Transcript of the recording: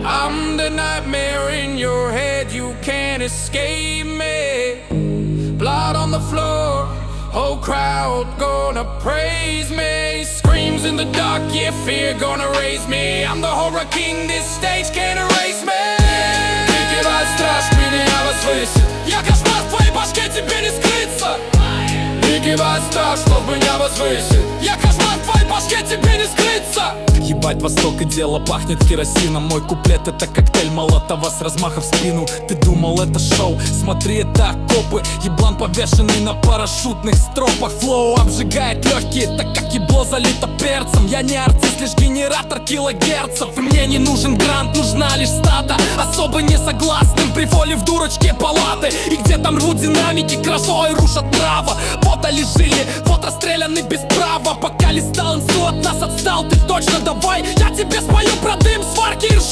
I'm the nightmare in your head, you can't escape me. Blood on the floor, whole crowd gonna praise me. Screams in the dark, yeah, fear gonna raise me. I'm the horror king, this stage can't erase me. Крики вас страж, меня возвысит. Я кошмар в твоей башке, тебе не скрыться. Крики вас страж, чтоб меня возвысит. Я кошмар в твоей башке, тебе не скрыться. Ебать, Восток и дело пахнет керосином. Мой куплет — это коктейль Молотова с размаха в спину. Ты думал, это шоу? Смотри, это окопы. Еблан, повешенный на парашютных стропах. Флоу обжигает легкие, так как ебло залито перцем. Я не артист, лишь генератор килогерцев. И мне не нужен грант, нужна лишь стата. Особо не согласным при воле в дурочке палаты. И где там рвут динамики, крошой рушат право. Вот олежили, вот расстреляны без права. Пока листал инсу, от нас отстал, ты точно давай. Я тебе спою про дым, сварки и ржи.